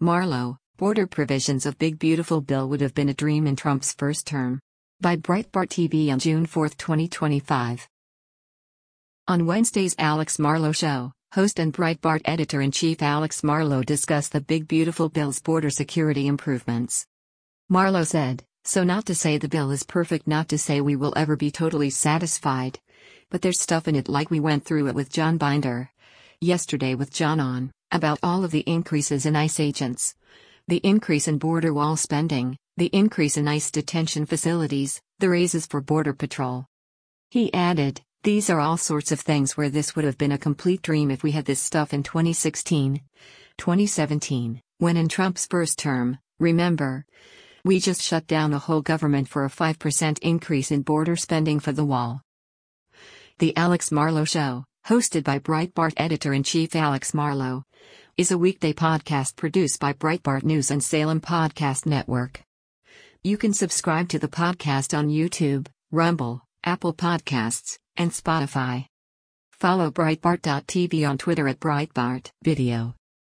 Marlow, border provisions of Big Beautiful Bill would have been a dream in Trump's first term. By Breitbart TV on June 4, 2025. On Wednesday's Alex Marlow Show, host and Breitbart editor-in-chief Alex Marlow discussed the Big Beautiful Bill's border security improvements. Marlow said, "So not to say the bill is perfect, not to say we will ever be totally satisfied. But there's stuff in it, like we went through it with John Binder yesterday with John on, about all of the increases in ICE agents. The increase in border wall spending, the increase in ICE detention facilities, the raises for Border Patrol." He added, "These are all sorts of things where this would have been a complete dream if we had this stuff in 2016, 2017, when in Trump's first term, remember? We just shut down a whole government for a 5% increase in border spending for the wall." The Alex Marlow Show, hosted by Breitbart editor-in-chief Alex Marlow, is a weekday podcast produced by Breitbart News and Salem Podcast Network. You can subscribe to the podcast on YouTube, Rumble, Apple Podcasts, and Spotify. Follow Breitbart.tv on Twitter at Breitbart Video.